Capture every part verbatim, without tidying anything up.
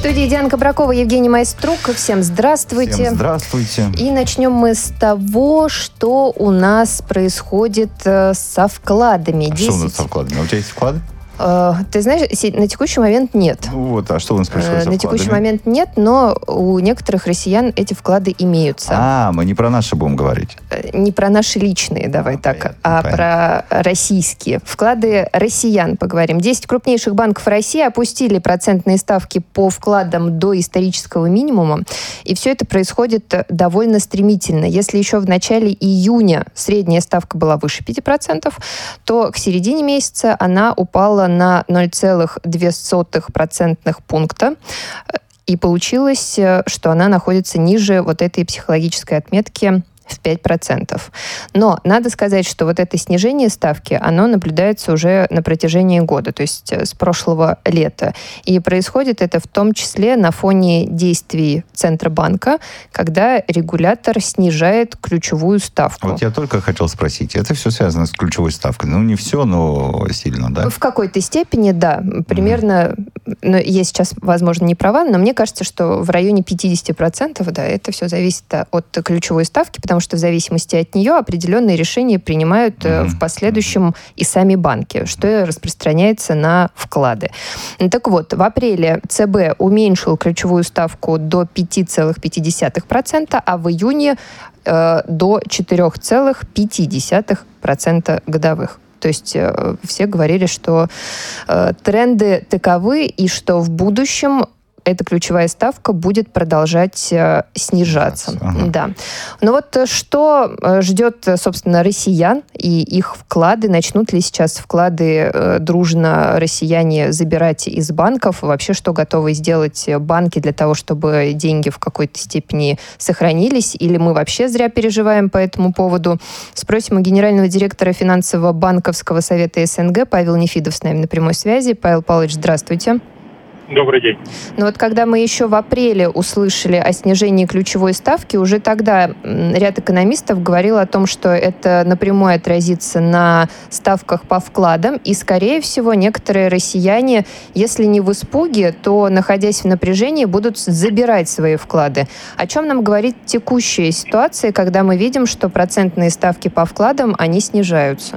студии Диана Кабракова, Евгений Майструк. Всем здравствуйте. Всем здравствуйте. И начнем мы с того, что у нас происходит со вкладами. А десять... что у нас со вкладами? У тебя есть вклады? Ты знаешь, на текущий момент нет. Ну вот, а что у нас происходит со На вкладами? текущий момент нет, но у некоторых россиян эти вклады имеются. А, мы не про наши будем говорить. Не про наши личные, давай а, так, понятно, а понятно. про российские. Вклады россиян поговорим. десять крупнейших банков России опустили процентные ставки по вкладам до исторического минимума. И все это происходит довольно стремительно. Если еще в начале июня средняя ставка была выше пяти процентов, то к середине месяца она упала на ноль целых две сотых процентных пункта. И получилось, что она находится ниже вот этой психологической отметки в пять процентов. Но надо сказать, что вот это снижение ставки, оно наблюдается уже на протяжении года, то есть с прошлого лета. И происходит это в том числе на фоне действий Центробанка, когда регулятор снижает ключевую ставку. Вот я только хотел спросить, это все связано с ключевой ставкой? Ну, не все, но сильно, да? В какой-то степени, да. Примерно, mm-hmm. ну, я сейчас, возможно, не права, но мне кажется, что в районе пятьдесят процентов, да, это все зависит от ключевой ставки, потому что в зависимости от нее определенные решения принимают mm-hmm. в последующем и сами банки, что распространяется на вклады. Так вот, в апреле ЦБ уменьшил ключевую ставку до пять целых пять десятых процента, а в июне э, до четыре целых пять десятых процента годовых. То есть э, все говорили, что э, тренды таковы, и что в будущем эта ключевая ставка будет продолжать э, снижаться. Ага. Да. Но вот что ждет, собственно, россиян и их вклады? Начнут ли сейчас вклады э, дружно россияне забирать из банков? Вообще, что готовы сделать банки для того, чтобы деньги в какой-то степени сохранились? Или мы вообще зря переживаем по этому поводу? Спросим у генерального директора финансово-банковского совета СНГ Павел Нефидов с нами на прямой связи. Павел Павлович, здравствуйте. Добрый день. Но вот когда мы еще в апреле услышали о снижении ключевой ставки, уже тогда ряд экономистов говорил о том, что это напрямую отразится на ставках по вкладам, и, скорее всего, некоторые россияне, если не в испуге, то, находясь в напряжении, будут забирать свои вклады. О чем нам говорит текущая ситуация, когда мы видим, что процентные ставки по вкладам, они снижаются?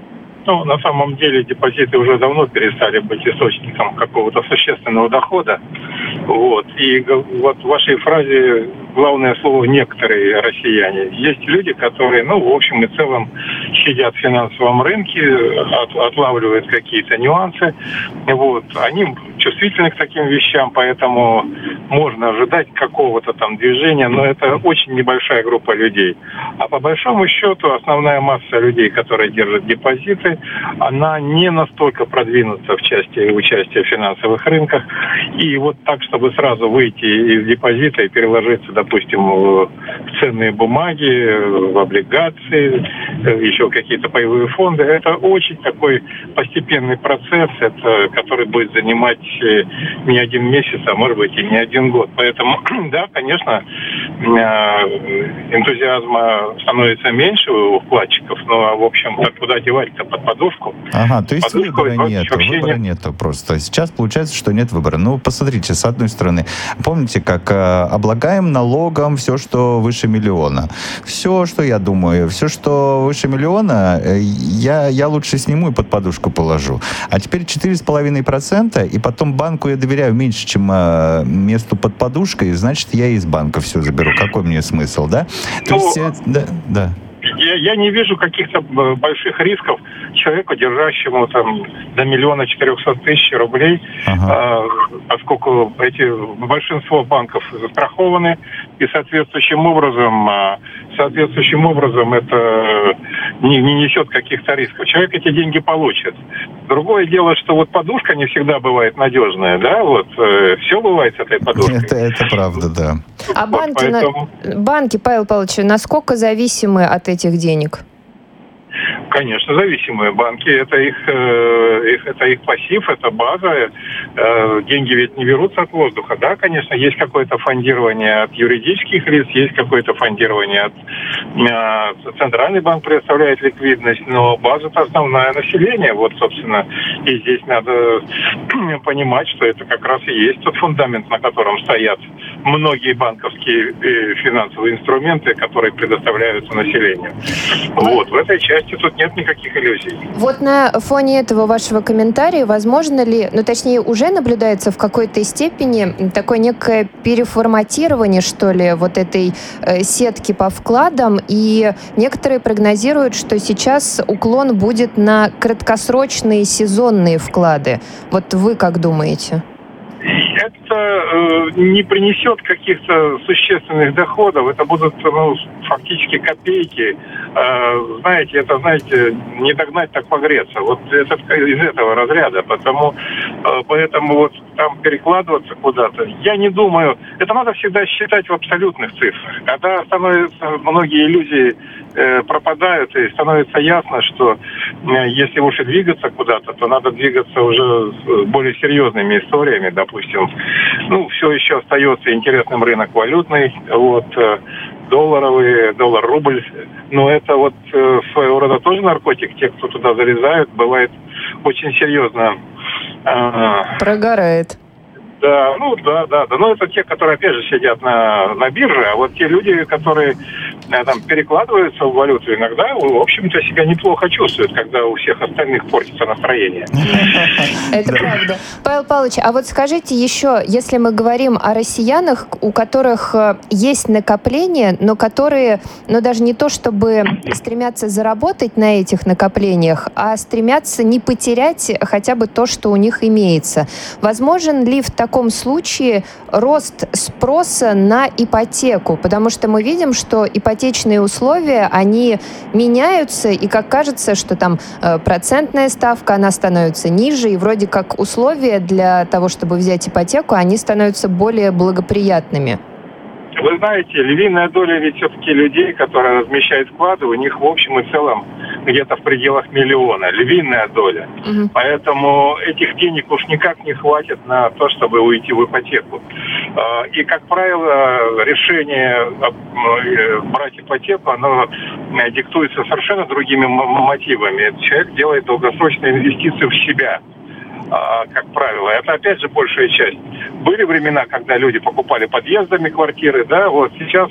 Ну, на самом деле депозиты уже давно перестали быть источником какого-то существенного дохода. Вот. И вот в вашей фразе главное слово «некоторые россияне». Есть люди, которые, ну, в общем и целом, сидят в финансовом рынке, от, отлавливают какие-то нюансы. Вот. Они чувствительны к таким вещам, поэтому можно ожидать какого-то там движения, но это очень небольшая группа людей. А по большому счету основная масса людей, которые держат депозиты, она не настолько продвинута в части участия в финансовых рынках. И вот так, чтобы сразу выйти из депозита и переложиться, допустим, в ценные бумаги, в облигации, еще какие-то паевые фонды, это очень такой постепенный процесс, это, который будет занимать не один месяц, а может быть и не один год. Поэтому, да, конечно, энтузиазма становится меньше у вкладчиков, но, в общем, куда девать-то под подушку? Ага, то есть подушку выбора нет, выбора нет. нету просто. Сейчас получается, что нет выбора. Ну, посмотрите, с одной стороны, помните, как э, облагаем налогом все, что выше миллиона. Все, что я думаю, все, что выше миллиона, э, я, я лучше сниму и под подушку положу. А теперь четыре с половиной процента, и потом банку я доверяю меньше, чем э, месту под подушкой, значит, я из банка все заберу. Какой мне смысл, да? То Ну, есть, э, да, да. Я, я не вижу каких-то больших рисков человеку, держащему там до миллиона четырехсот тысяч рублей, ага. э, поскольку эти большинство банков застрахованы, и соответствующим образом, э, соответствующим образом это не, не несет каких-то рисков. Человек эти деньги получит. Другое дело, что вот подушка не всегда бывает надежная, да, вот э, все бывает с этой подушкой. Это, это правда, да. А вот, банки, поэтому... на... банки, Павел Павлович, насколько зависимы от этих денег? Конечно, зависимые банки, это их, э, их, это их пассив, это база, э, деньги ведь не берутся от воздуха. Да, конечно, есть какое-то фондирование от юридических лиц, есть какое-то фондирование от э, Центральный банк предоставляет ликвидность, но база-то основная население. Вот, собственно, и здесь надо понимать, что это как раз и есть тот фундамент, на котором стоят многие банковские и финансовые инструменты, которые предоставляются населению. Вот, в этой части тут нет никаких иллюзий. Вот на фоне этого вашего комментария, возможно ли, ну точнее уже наблюдается в какой-то степени такое некое переформатирование, что ли, вот этой э, сетки по вкладам, и некоторые прогнозируют, что сейчас уклон будет на краткосрочные сезонные вклады. Вот вы как думаете? Это э, не принесет каких-то существенных доходов. Это будут, ну, фактически копейки. Э, знаете, это, знаете, не догнать, так погреться. Вот это из этого разряда. Потому, э, поэтому вот там перекладываться куда-то, я не думаю. Это надо всегда считать в абсолютных цифрах. Когда становятся многие иллюзии э, пропадают, и становится ясно, что э, если уж и двигаться куда-то, то надо двигаться уже с более серьезными историями, допустим. Ну, все еще остается интересным рынок валютный, вот, долларовый, доллар-рубль. Но это вот своего рода тоже наркотик. Те, кто туда залезают, бывает очень серьезно. Прогорает. Да, ну да, да, да. Но это те, которые, опять же, сидят на, на бирже, а вот те люди, которые там перекладываются в валюту, иногда, в общем-то, себя неплохо чувствуют, когда у всех остальных портится настроение. Это правда. Павел Павлович, а вот скажите еще, если мы говорим о россиянах, у которых есть накопления, но которые, ну даже не то, чтобы стремятся заработать на этих накоплениях, а стремятся не потерять хотя бы то, что у них имеется. Возможен ли в таком В таком случае рост спроса на ипотеку, потому что мы видим, что ипотечные условия, они меняются, и как кажется, что там э, процентная ставка, она становится ниже, и вроде как условия для того, чтобы взять ипотеку, они становятся более благоприятными. Вы знаете, львиная доля ведь все-таки людей, которые размещают вклады, у них в общем и целом где-то в пределах миллиона. Львиная доля. Угу. Поэтому этих денег уж никак не хватит на то, чтобы уйти в ипотеку. И, как правило, решение брать ипотеку, оно диктуется совершенно другими мотивами. Человек делает долгосрочные инвестиции в себя. Как правило. Это, опять же, большая часть. Были времена, когда люди покупали подъездами квартиры, да, вот сейчас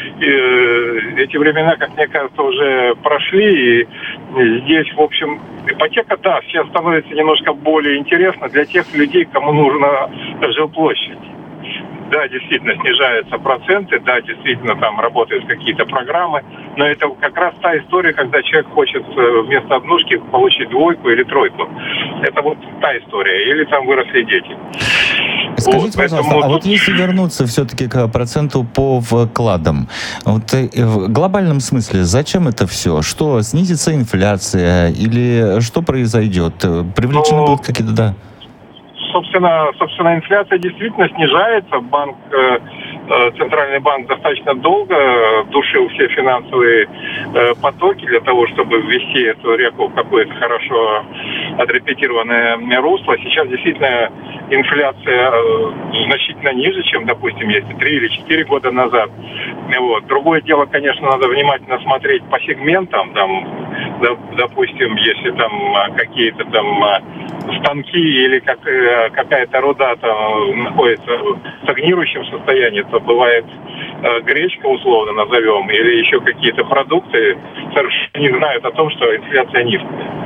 э, эти времена, как мне кажется, уже прошли, и здесь, в общем, ипотека, да, сейчас становится немножко более интересна для тех людей, кому нужна жилплощадь. Да, действительно, снижаются проценты, да, действительно, там работают какие-то программы, но это как раз та история, когда человек хочет вместо однушки получить двойку или тройку. Это вот та история. Или там выросли дети. Скажите, вот, пожалуйста, поэтому... а вот если вернуться все-таки к проценту по вкладам, вот в глобальном смысле, зачем это все? Что, снизится инфляция или что произойдет? Привлечены но... будут какие-то, да? Собственно, собственно, инфляция действительно снижается. Банк, э, Центральный банк достаточно долго душил все финансовые э, потоки для того, чтобы ввести эту реку в какое-то хорошо отрепетированное русло. Сейчас действительно инфляция э, значительно ниже, чем, допустим, если три или четыре года назад. Вот. Другое дело, конечно, надо внимательно смотреть по сегментам. Там, допустим, если там какие-то там станки или как, какая-то руда там находится в стагнирующем состоянии, то бывает э, гречка, условно назовем, или еще какие-то продукты совершенно не знают о том, что инфляция низкая.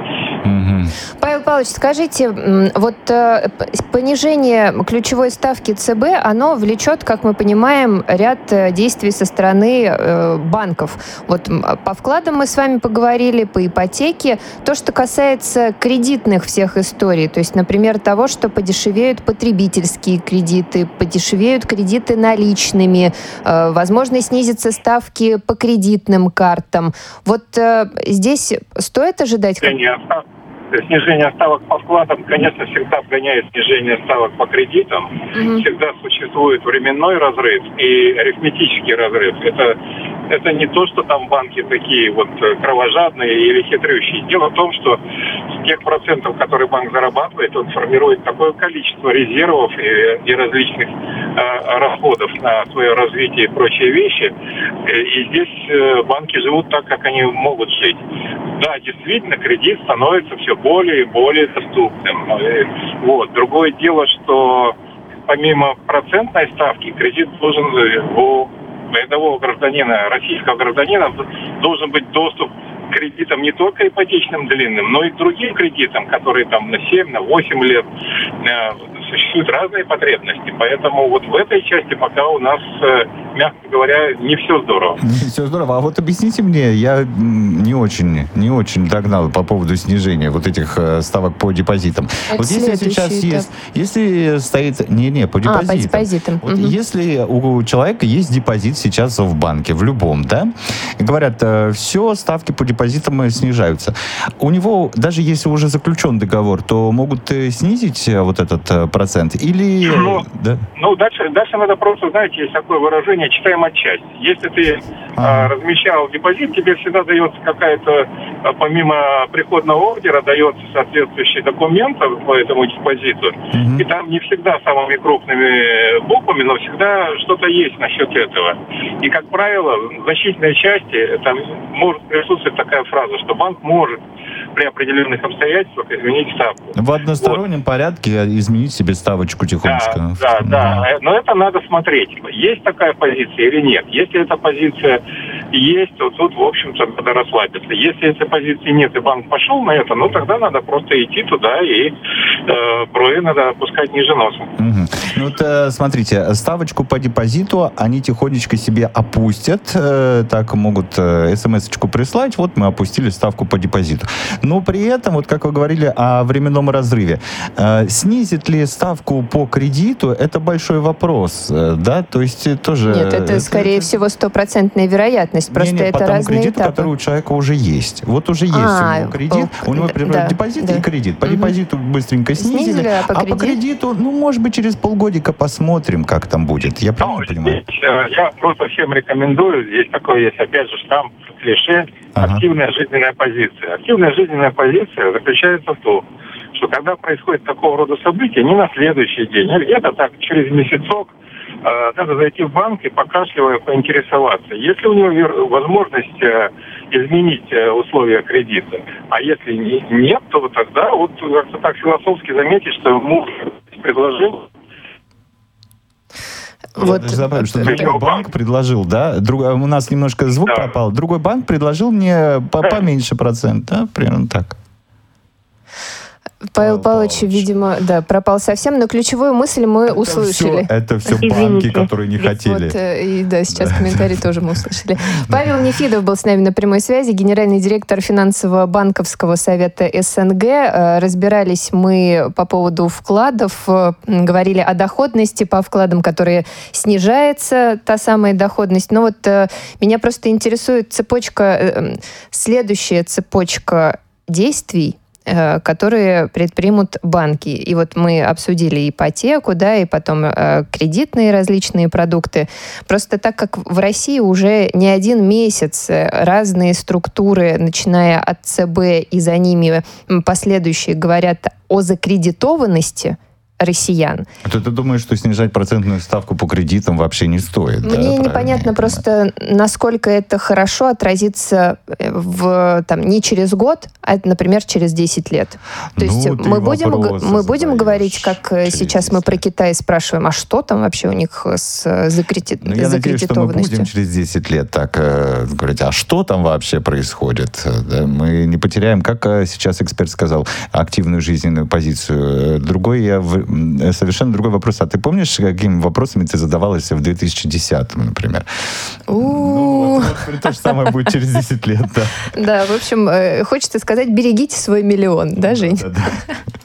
Павел Павлович, скажите, вот э, понижение ключевой ставки ЦБ, оно влечет, как мы понимаем, ряд действий со стороны э, банков. Вот по вкладам мы с вами поговорили, по ипотеке. То, что касается кредитных всех историй, то есть, например, того, что подешевеют потребительские кредиты, подешевеют кредиты наличными, э, возможно, снизятся ставки по кредитным картам. Вот э, здесь стоит ожидать... Снижение ставок по вкладам, конечно, всегда обгоняет снижение ставок по кредитам. Mm-hmm. Всегда существует временной разрыв и арифметический разрыв. Это это не то, что там банки такие вот кровожадные или хитрющие. Дело в том, что с тех процентов, которые банк зарабатывает, он формирует такое количество резервов и, и различных э, расходов на свое развитие и прочие вещи. И здесь э, банки живут так, как они могут жить. Да, действительно, кредит становится все более и более доступным. Вот. Другое дело, что помимо процентной ставки, кредит должен у рядового гражданина, российского гражданина, должен быть доступ к кредитам не только ипотечным длинным, но и к другим кредитам, которые там на семь, на восемь лет. Существуют разные потребности. Поэтому вот в этой части пока у нас, мягко говоря, не все здорово. Не все здорово. А вот объясните мне, я не очень, не очень догнал по поводу снижения вот этих ставок по депозитам. Это вот если сейчас этап. есть, если стоит, не-не, по депозитам. А, по депозитам. Вот угу. Если у человека есть депозит сейчас в банке, в любом, да, и говорят, все, ставки по депозитам снижаются. У него, даже если уже заключен договор, то могут снизить вот этот процент? Или... Ну, да. ну дальше, дальше надо просто, знаете, есть такое выражение, читаем отчасти. Если ты а. э, размещал депозит, тебе всегда дается какая-то, помимо приходного ордера, дается соответствующий документ по этому депозиту. Mm-hmm. И там не всегда самыми крупными буквами, но всегда что-то есть насчет этого. И, как правило, в значительной части там может присутствовать такая фраза, что банк может при определенных обстоятельствах изменить ставку. В одностороннем вот. порядке изменить себе ставочку тихонечко. Да, да, да. Но это надо смотреть, есть такая позиция или нет. Если эта позиция есть, то тут, в общем-то, надо расслабиться. Если этой позиции нет, и банк пошел на это, ну, тогда надо просто идти туда и э, брови надо опускать ниже носа. Угу. Ну, вот, э, смотрите, ставочку по депозиту они тихонечко себе опустят, э, так могут э, смс-очку прислать, вот мы опустили ставку по депозиту. Но при этом, вот как вы говорили о временном разрыве, э, снизит ли ставку по кредиту, это большой вопрос, э, да, то есть тоже... Нет, это, это скорее это... всего стопроцентная вероятность, просто не, не, это разные кредиту, этапы. Который у человека уже есть. Вот уже есть а, у него кредит, по... у него, например, да, депозит да. и кредит. По угу. депозиту быстренько снизили, снизили а, по, а по кредиту, ну, может быть, через полгодика посмотрим, как там будет. Я правильно ну, понимаю? Здесь, я просто всем рекомендую, здесь такой есть, опять же, штамп, клише, ага. активная жизненная позиция. Активная жизненная позиция заключается в том, что когда происходит такого рода события, не на следующий день, а где-то так, через месяцок, э, надо зайти в банк и, покашливая, поинтересоваться. Если у него возможность э, изменить э, условия кредита, а если не, нет, то тогда вот как-то так философски заметить, что ему предложил. Вот, я добавлю, что другой банк предложил, да? Друг, у нас немножко звук да. пропал. Другой банк предложил мне по, поменьше процент, да? Примерно так. Павел Павлович, видимо, да, пропал совсем, но ключевую мысль мы это услышали. Все, это все банки, Извините. которые не хотели. Вот, и да, сейчас да. комментарий тоже мы услышали. Павел Нефидов был с нами на прямой связи, генеральный директор финансового банковского совета СНГ. Разбирались мы по поводу вкладов, говорили о доходности по вкладам, которые снижается, та самая доходность. Но вот меня просто интересует цепочка, следующая цепочка действий, которые предпримут банки. И вот мы обсудили ипотеку, да, и потом э, кредитные различные продукты. Просто так как в России уже не один месяц разные структуры, начиная от ЦБ и за ними последующие, говорят о закредитованности россиян. А то ты думаешь, что снижать процентную ставку по кредитам вообще не стоит? Мне да, непонятно просто, насколько это хорошо отразится в, там, не через год, а, например, через десять лет. То ну, есть мы будем, мы будем говорить, как сейчас мы про Китай спрашиваем, а что там вообще у них с закредит... ну, я надеюсь, что мы будем через десять лет так э, говорить, а что там вообще происходит? Да? Мы не потеряем, как сейчас эксперт сказал, активную жизненную позицию. Другой я... В... Совершенно другой вопрос. А ты помнишь, какими вопросами ты задавалась в две тысячи десятом, например? Ну, вот, то же самое будет через десять лет, да. Да, в общем, хочется сказать, берегите свой миллион, да, Жень? Да, да.